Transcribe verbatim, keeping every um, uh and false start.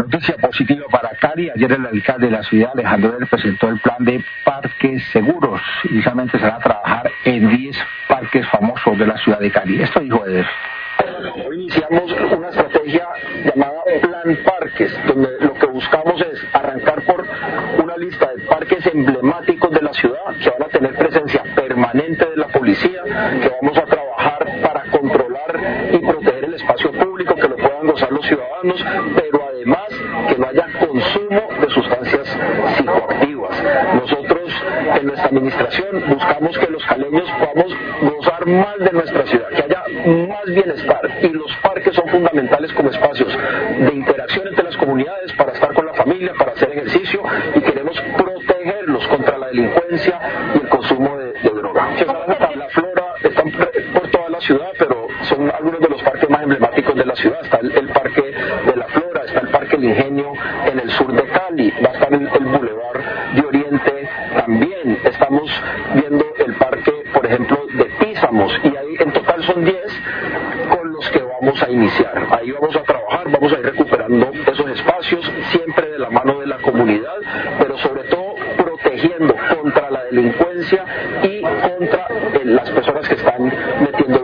Noticia positiva para Cali. Ayer el alcalde de la ciudad, Alejandro Eder, presentó el plan de parques seguros. Inicialmente se va a trabajar en diez parques famosos de la ciudad de Cali. Esto dijo Eder. Hoy iniciamos una estrategia llamada Plan Parques, donde lo que buscamos es arrancar por una lista de parques emblemáticos de la ciudad que van a tener presencia permanente de la policía, que vamos a trabajar para controlar y proteger el espacio público, que lo puedan gozar los ciudadanos, pero además que no haya consumo de sustancias psicoactivas. Nosotros en nuestra administración buscamos que los caleños podamos gozar más de nuestra ciudad, que haya más bienestar, y los parques son fundamentales como espacios de interacción entre las comunidades para estar con la familia, para hacer ejercicio, y queremos protegerlos contra la delincuencia y el consumo de, de droga. La flora está por toda la ciudad, pero son algunos de los parques más emblemáticos de la ciudad. Está el, el parque de la Flora, está el parque El Ingenio en el sur de Cali, va a estar el, el Boulevard de Oriente también. Estamos viendo el parque, por ejemplo, de Písamos, y ahí en total son diez con los que vamos a iniciar. Ahí vamos a trabajar, vamos a ir recuperando esos espacios, siempre de la mano de la comunidad, pero sobre todo protegiendo contra la delincuencia y contra eh, las personas que están metiendo